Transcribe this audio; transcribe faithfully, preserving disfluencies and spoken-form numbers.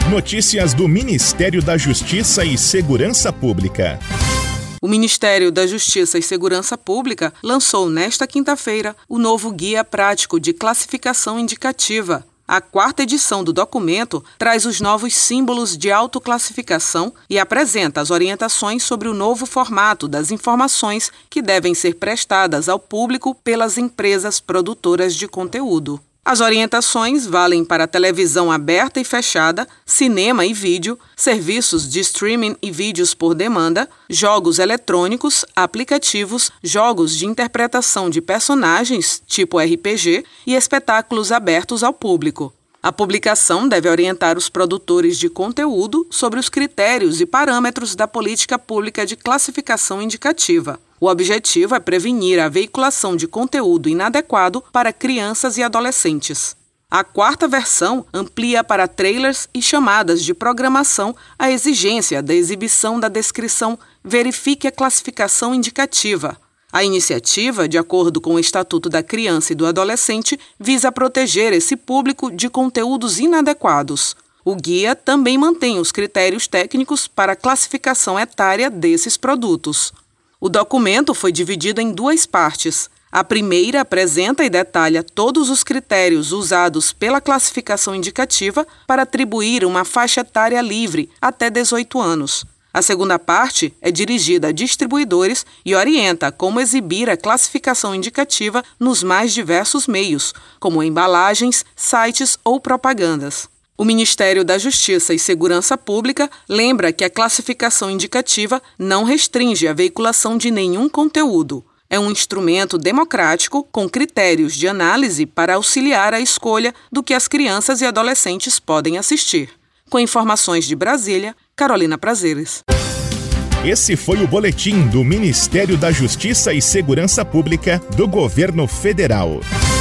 Notícias do Ministério da Justiça e Segurança Pública. O Ministério da Justiça e Segurança Pública lançou nesta quinta-feira o novo Guia Prático de Classificação Indicativa. A quarta edição do documento traz os novos símbolos de autoclassificação e apresenta as orientações sobre o novo formato das informações que devem ser prestadas ao público pelas empresas produtoras de conteúdo. As orientações valem para televisão aberta e fechada, cinema e vídeo, serviços de streaming e vídeos por demanda, jogos eletrônicos, aplicativos, jogos de interpretação de personagens, tipo R P G, e espetáculos abertos ao público. A publicação deve orientar os produtores de conteúdo sobre os critérios e parâmetros da política pública de classificação indicativa. O objetivo é prevenir a veiculação de conteúdo inadequado para crianças e adolescentes. A quarta versão amplia para trailers e chamadas de programação a exigência da exibição da descrição "Verifique a classificação indicativa". A iniciativa, de acordo com o Estatuto da Criança e do Adolescente, visa proteger esse público de conteúdos inadequados. O guia também mantém os critérios técnicos para a classificação etária desses produtos. O documento foi dividido em duas partes. A primeira apresenta e detalha todos os critérios usados pela classificação indicativa para atribuir uma faixa etária livre até dezoito anos. A segunda parte é dirigida a distribuidores e orienta como exibir a classificação indicativa nos mais diversos meios, como embalagens, sites ou propagandas. O Ministério da Justiça e Segurança Pública lembra que a classificação indicativa não restringe a veiculação de nenhum conteúdo. É um instrumento democrático com critérios de análise para auxiliar a escolha do que as crianças e adolescentes podem assistir. Com informações de Brasília, Carolina Prazeres. Esse foi o boletim do Ministério da Justiça e Segurança Pública do Governo Federal.